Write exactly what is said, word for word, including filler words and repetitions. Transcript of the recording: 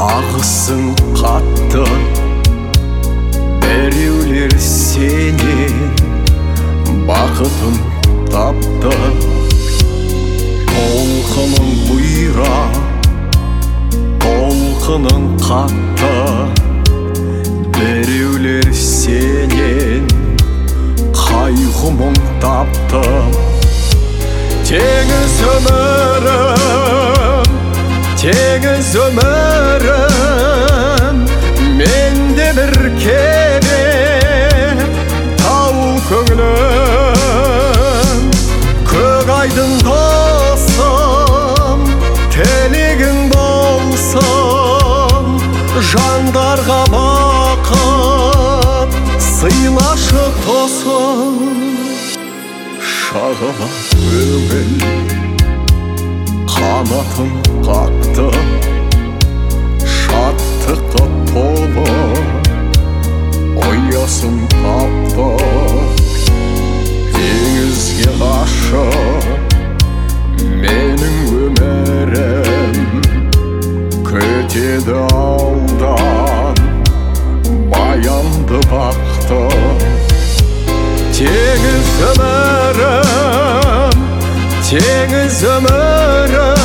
ағысын қатты, біреулер сенен бақытын тапты. Толқының бұйра, толқының қатты, біреулер сенен қайғы мұң тапты. Теңіз өмірім, теңіз өмірім, менде бір кеме, тау көңілім. Көк айдың досым, тілегің болсын, жандарға бақыт сыйлашы тосым. Шағала көңіл қанатын қақты, шаттыққа толы ұясын тапты. Теңізге ғашық менің өмірім, күтеді алдан баянды бақты. Теңіз өмірім, теңіз өмірім,